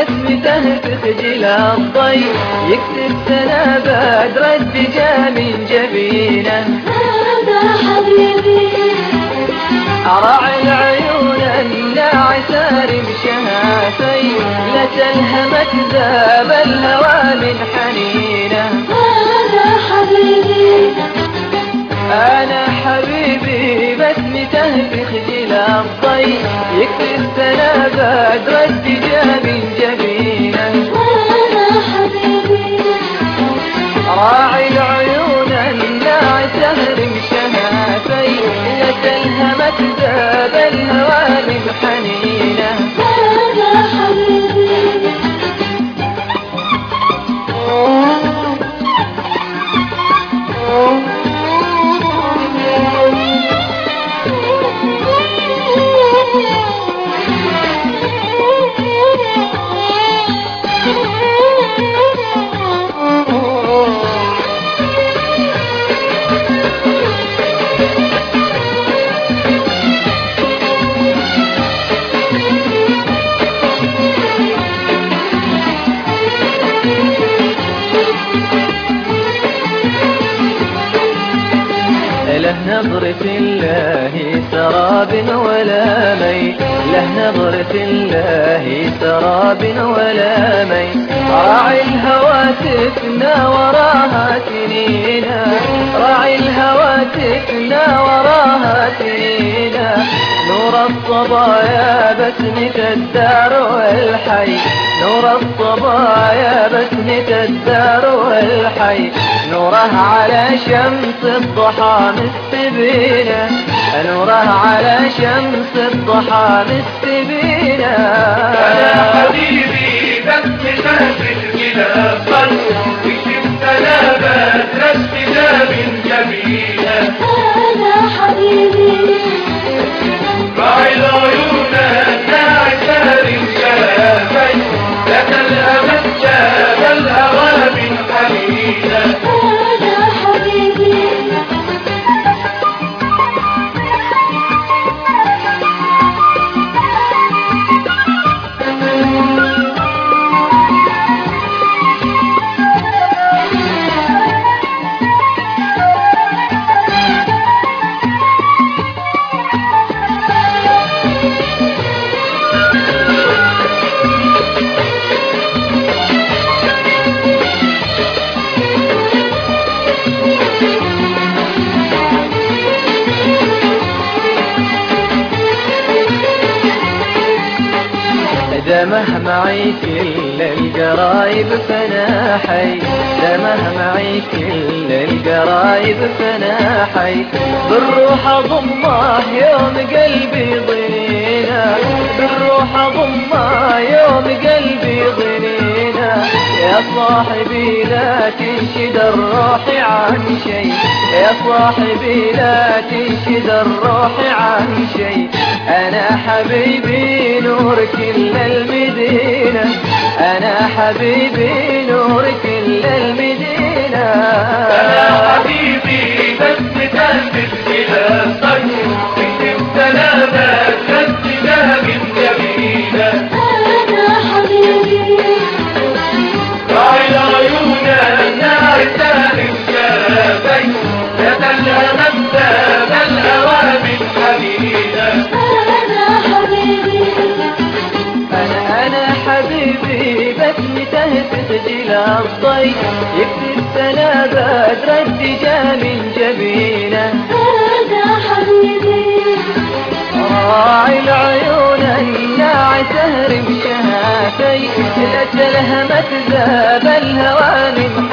بسمته تخجل الضي، يكتب سنة بدر الدجى من جبينه. هذا حبيبي راعي العيون الناعسة رمشها ليلة الهمت ذاب الهوى من حنينه. هذا حبيبي أنا حبيبي بسمته تخجل الضي، يكفي السنة بدر الدجى من جبينه. هذا حبيبي راعي العيون الناعسة رمشها ليلة الهمت ذاب الهوى من حنينه. هذا حبيبي له نظرة الله سراب ولا مي، له نظرة الله سراب ولا مي. راعي الهوى تفنى وراها سنينا، راعي الهوى تفنى وراها سنينا. نور الصبايا بسمة الدار والحي، نور الصبايا بسمة الدار والحي. نوره على شمس الضحى مستبينه، نوره على شمس الضحى مستبينه. أنا حبيبي بسمته تخجل الضي، يكتب سلامة رشد من جبينه. هذا حبيبي راعي العيون الناعسة رمشها لك الأمل جاب الهوى من حنينه. هذا حبيبي دمه معي كل القرايب فانا حي، دمه معي كل القرايب فانا حي. بالروح اضمه يوم قلبي ضنينا، بالروح اضمه يوم قلبي ضنينا. يا صاحبي لا تنشد الروح عن شيء، يا صاحبي لا تنشد الروح عن شيء. أنا حبيبي نور كل المدينة، أنا حبيبي نور كل المدينة. أنا حبيبي بسمته تخجل الضي، يكتب سلامة رشد من جبينه. هذا حبيبي راعي العيون الناعسة رمشها يتلمس ذاب الهوى من حنينه. هذا حبيبي أنا حبيبي بسمته تخجل الضي، يكتب سنة بدر الدجى من جبينه. هذا حبيبي راعي العيون الناعسة رمشها ليلة الهمت ذاب الهوى من